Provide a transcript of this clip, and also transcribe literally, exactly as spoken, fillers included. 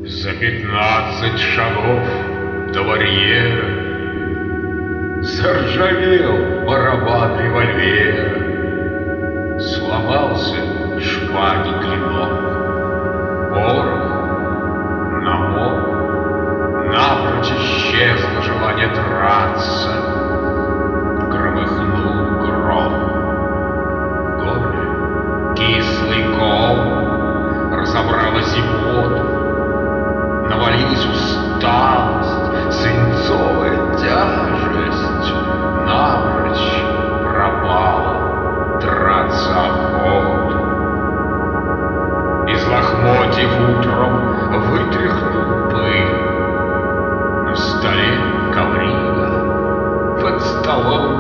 За пятнадцать шагов до барьера заржавел барабан револьвера, сломался шпаги клинок, порох намок, напрочь исчезло желание драться, громыхнул гром. В горле кислый ком, разобрала зевоту, навалилась усталость, свинцовая тяжесть, напрочь пропала драться охота. Из лохмотьев утром вытряхнул пыль, на столе коврига, под столом